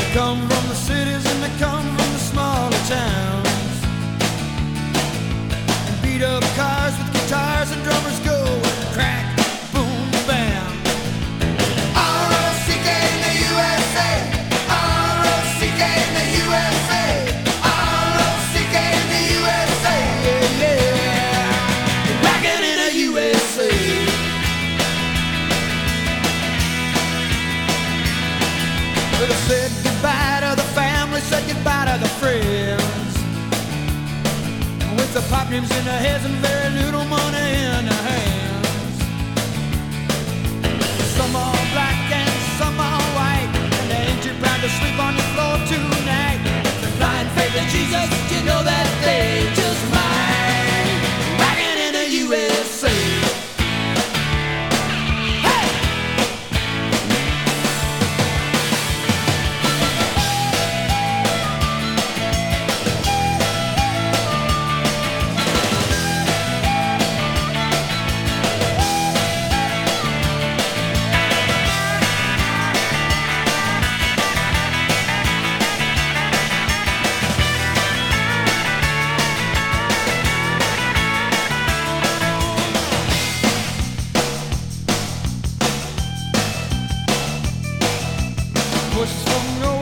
come from the cities and they come from the smaller towns. And beat up cars with guitars and drummers go crack, boom, bam. R-O-C-K in the USA, R-O-C-K in the USA, R-O-C-K in the USA, yeah, yeah. Rockin' in the USA. But I said goodbye to the family, said goodbye to the friends. With the pop names in their heads and very little money in their hands. Some are black and some are white, and they ain't too proud to sleep on the floor tonight. Blind faith in Jesus, you know that they just might. Rockin' in the USA. Voices from your